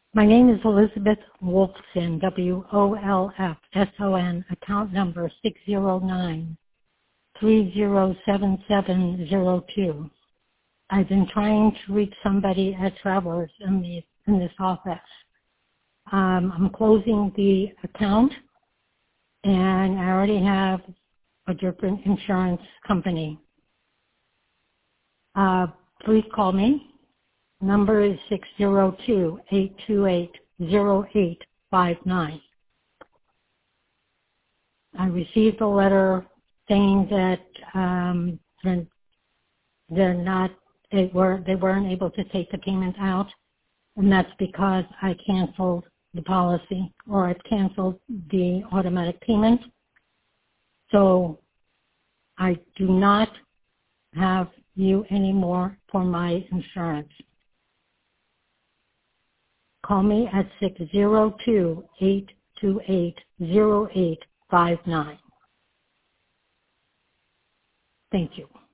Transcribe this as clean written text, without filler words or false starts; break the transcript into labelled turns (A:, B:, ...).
A: My name is Elizabeth Wolfson, WOLFSON, account number 609-307702. I've been trying to reach somebody at Travelers in this office. I'm closing the account, and I already have a different insurance company. Please call me. Number is 602-828-0859. I received a letter saying that they weren't able to take the payment out, and that's because I canceled the policy, or I canceled the automatic payment. So I do not have you anymore for my insurance. Call me at 602-828-0859. Thank you.